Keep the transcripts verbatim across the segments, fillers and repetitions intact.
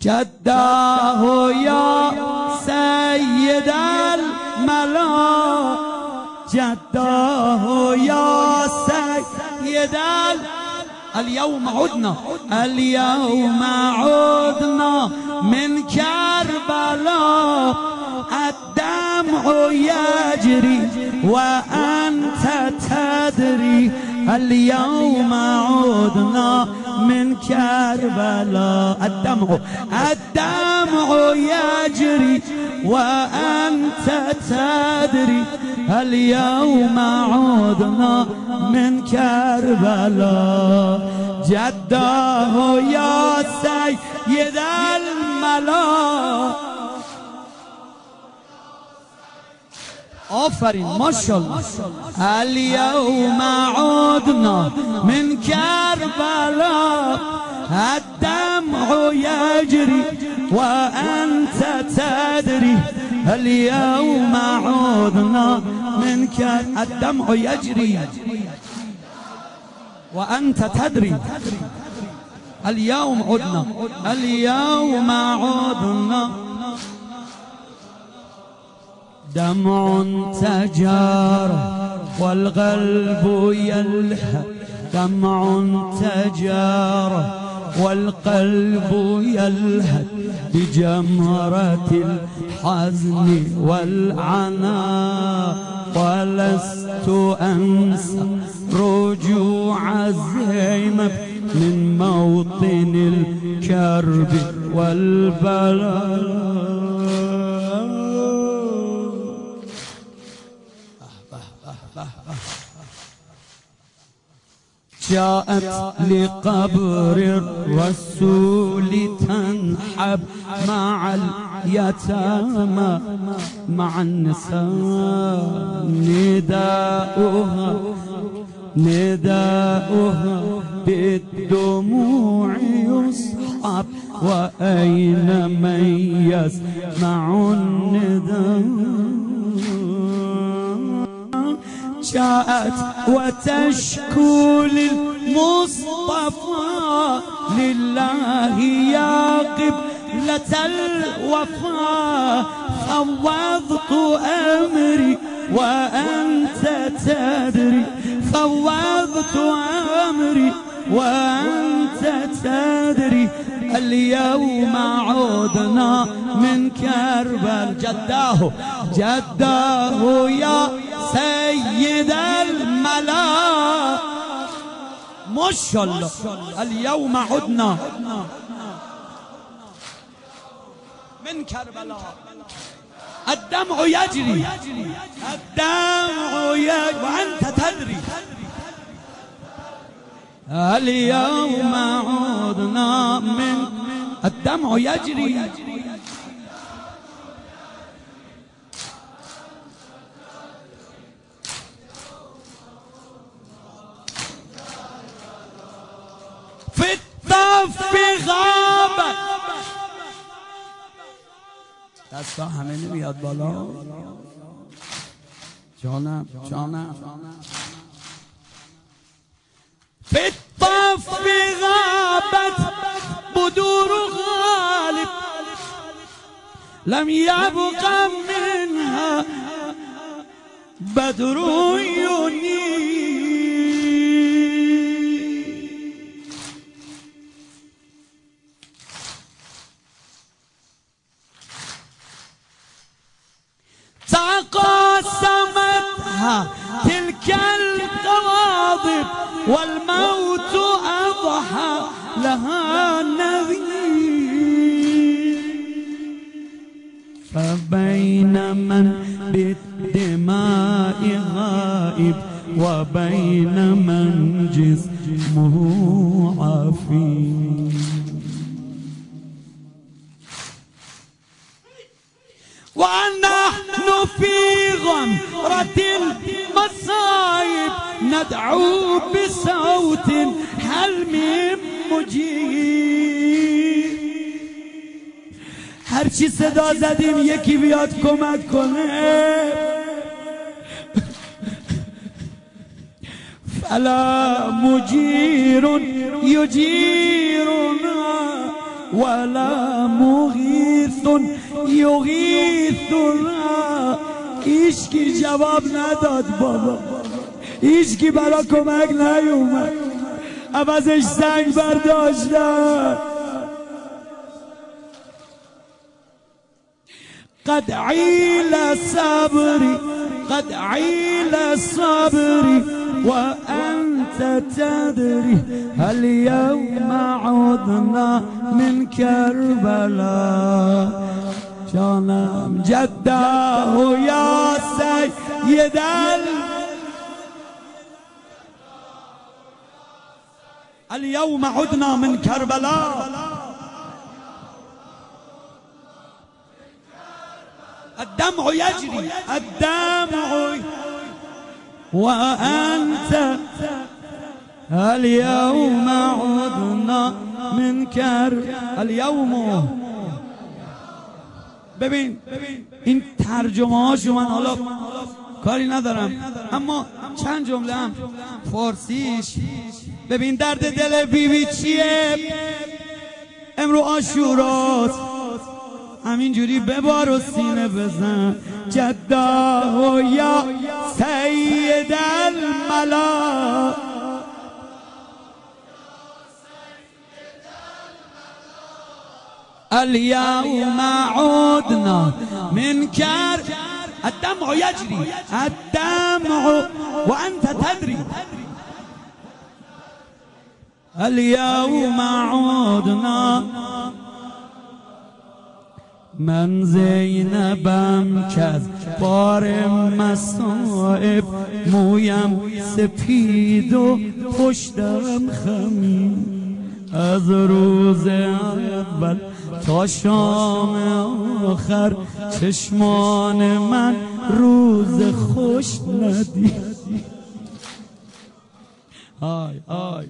جداه یا سید الملا، جداه یا سید ال اليوم عدنا اليوم عدنا من كربلا، الدمع يجري وأنت تدري، اليوم عدنا من كربلا، الدمع الدمع يجري وأنت تدري، اليوم عدنا من كربلا، جداه يا سيد الملا. آفرین ماشاءالله. اليوم عدنا من كربلا، الدمع يجري وأنت تدري، اليوم عدنا من كربلا، الدمع يجري وأنت تدري، اليوم عدنا اليوم عدنا. دمع تجار والقلب يلهث، دمع تجار والقلب يلهث بجمرة الحزن والعناء، ولست أنسى رجوع زينب من موطن الكرب والبلاء. جاءت لقبر الرسول تنحب مع اليتامى مع النساء، نداؤها نداؤها بالدموع يصحب، وأين من يسمع النداء. جاءت وتشكو للمصطفى لله يا قبلة الوفا، فوضت أمري وأنت تدري، فوضت أمري وأنت تدري، اليوم عدنا من كربلاء، جداه جداه يا سيد الملا. ما شاء الله. اليوم عدنا من كربلاء، الدمع يجري الدمع يجري وأنت تدري، اليوم عدنا من الدمع يجري. في الطف غابت، دستا همه نمیاد بالا. جانم جانم. في الطف غابت بدور غالب، لم يبق منها بدر ينير، تقاسمتها تلك القواضب، والموت أضحى لها نذير، فبين من بالدماء غائب، وبين من جسمه عفير. ونحن في غمرة المصائب ندعو بصوت حلم مجيب. هرچی صدا زدیم یکی بیاد کمک کنه. فلا مجیر یجیرنا ولا مغیث یغیثنا. هیچکی جواب نداد بابا، هیچکی برا کمک نیومد، عوضش سنگ برداشتن. قد عیل صبری قد عیل صبری و انت تدری اليوم عدنا من کربلا. جانم جده یا سید اليوم عدنا من کربلا. الدمع يجري الدمع وأنت اليوم عدنا من كر اليوم. ببین این ترجمه هاشو من حالا کاری ندارم، اما چند جمله هم فارسیش. ببین درد دل بی بی چیه؟ امرو عاشوراست، همینجوری ببار و سینه بزن. جده یا سید الملا اليوم عدنا من كر الدمع يجري الدمع وأنت تدري اليوم عدنا. من زینبم کز بار مصائب مویم سپید و پشتم خمی. از روز اول تا شام آخر چشمان من روز خوش ندید. آی آی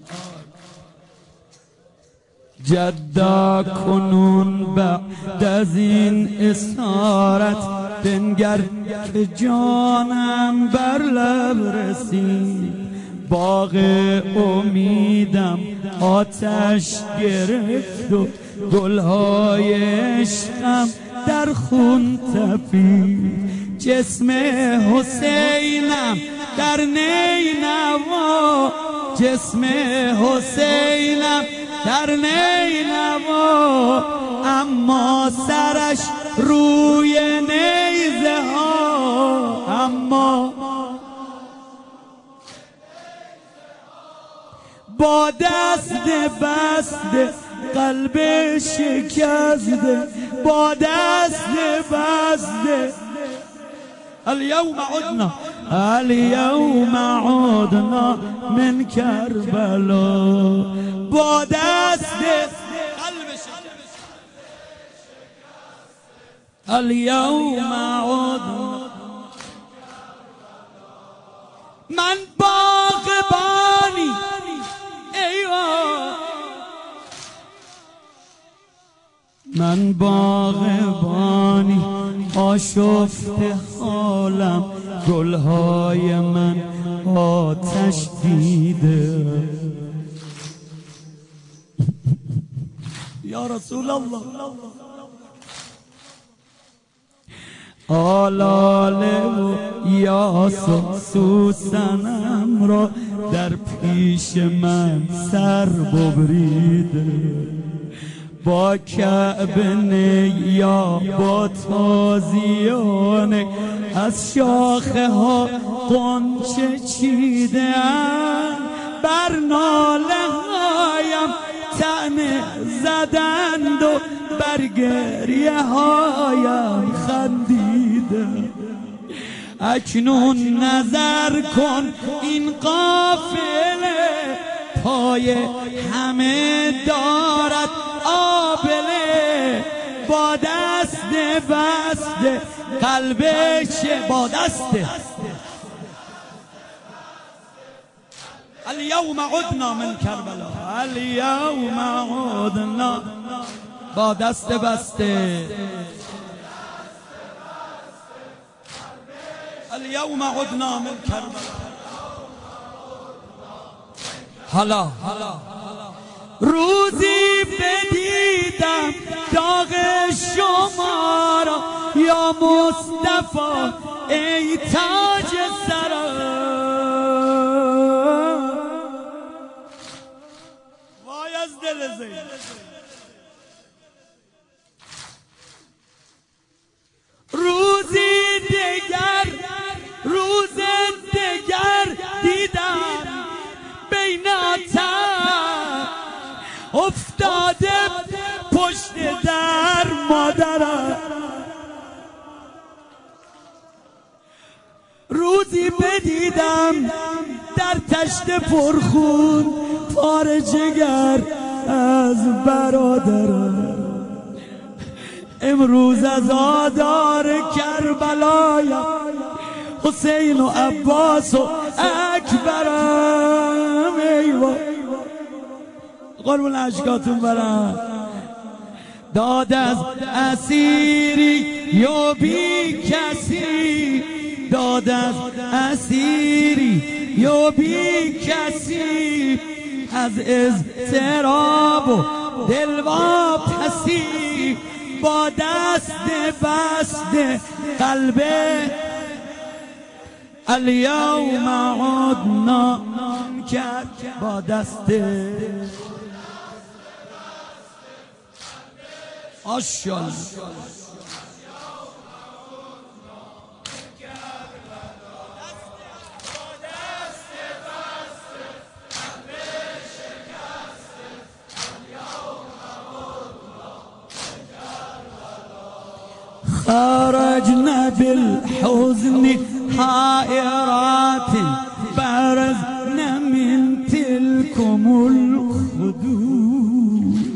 جدا کنون بعد از این اسارت بنگر به جانم بر لب رسید. باغ امیدم آتش گرفت و گلهای عشقم در خون تپید. جسم حسینم در نینوا جسم حسینم در نینوا، اما سرش روی نیزه ها. اما با دست بسته قلب شکسته با دست بسته. اليوم عدنا اليوم عدنا من کربلا. با دست قلب شکسته اليوم عدنا. من باغبانی من باغبانی آشفته حالم، گلهای من آتش دیده. یا رسول الله آلاله و یاس و سوسنم را در پیش من سر ببریده. با کعبه یا با تازیانه از شاخه ها قنچه چیدن. بر ناله هایم طعنه زدند و بر گریه هایم خندیدند. اکنون نظر کن این قافله پای همه دارد آبله. با دست بسته قلبش با دسته اليوم عدنا من کربلا اليوم عدنا. با دست بسته اليوم عدنا من کربلا. حالا روزی بدیدم داغ شما را یا مصطفی ای تاج سرا. وای از دل زینب. روزی دگر روز دگر دیدم بین آتش افتاده پشت در مادرم. روزی بدیدم در تشت پرخون پاره جگر از برادرم. امروز از آدار کربلایم حسین و عباس و اکبرم. ایوه قربون اشکاتون برم. داد از اسیری یا بی کسی، داد از اسیری یا بی کسی، از اضطراب و دلواپسی با دست بسته قلب الیوم عدنا کرد. با دست آشال خرجنا بالحزن حائرات برزنا من تلكم الخدود.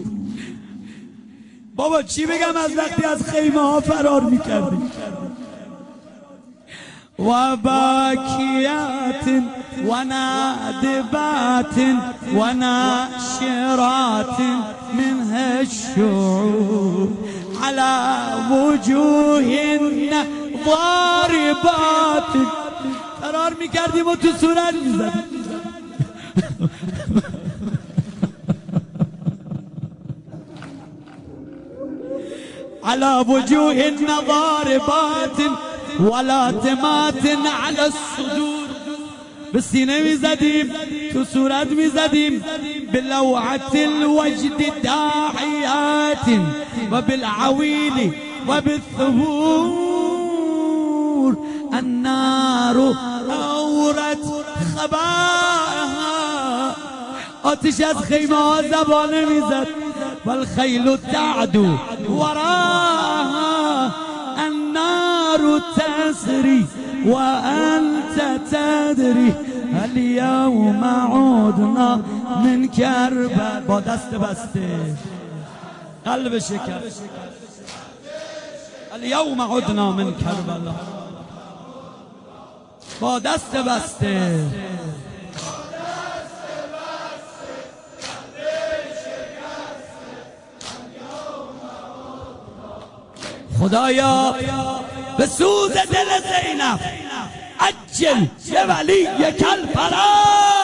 بابا چی بگم از وقتی از خیمه ها فرار میکردیم. و باکیات و نادبات و ناشرات منها الشعور على وجوهن ضاربات. فرار میکردیم و تو صورت میزدیم. على وجوهن ضاربات ولاتمات على الصدور. به سینه میزدیم تو صورت میزدیم. بلوعة الوجد داعیات و بالعویل و بالثبور. النار اورت خباها. آتش از خیمه ها زبانه میزد. والخیل تعدو وراها النار تسری و انت تدری اليوم عدنا من کربلا. با دست بسته قلب شکر. اليوم عدنا من کربلا. با دست بسته خدایا به سوز دل زینب عجل به ولی کل فرج.